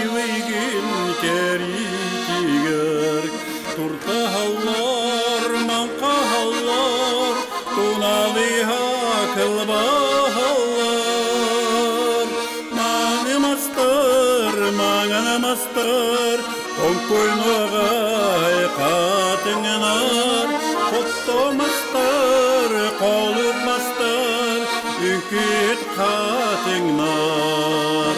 Ивигин керитигер Туртахаллар, манқахаллар Туналиха кылбахаллар Маңанамастыр Онкойнуағай қатыңынар Құттымастыр, қолықмастыр Үкет қатыңнар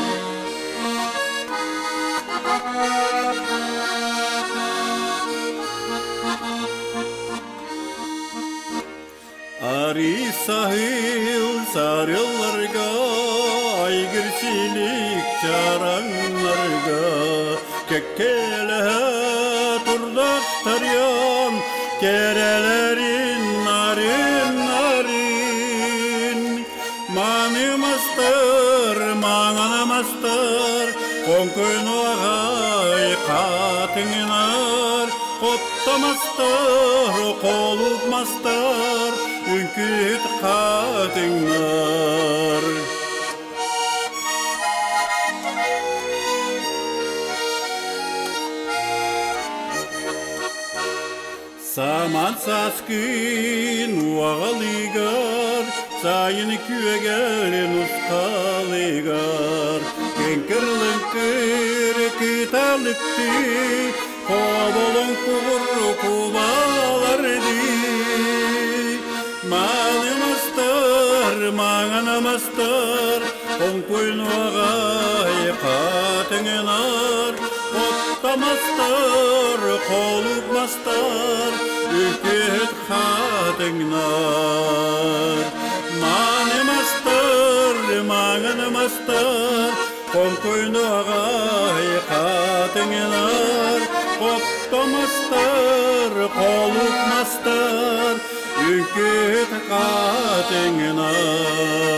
Ари сахил сарылларға Айгірсілік чараңларға Кеккелі тұрдақтар ям Керелерін нарин Маңанамастыр Қонкойнуағай қатыңынар Құттымастыр, қолықмастыр Үңкет қатыңнар Саман саскын уағалығар Сайын күйегелін ұсқалығар Кенкірліңкір кіталықты Қобылың құғыр құбаларды Маңанамастыр Қонқойнуағай қатыңынар Құттамастыр, қолықмастыр Үкет қатыңнар Маңанамастыр Қонқойнуағай қатыңынар Құттамастыр, қолықмастыр Үкет қатыңнар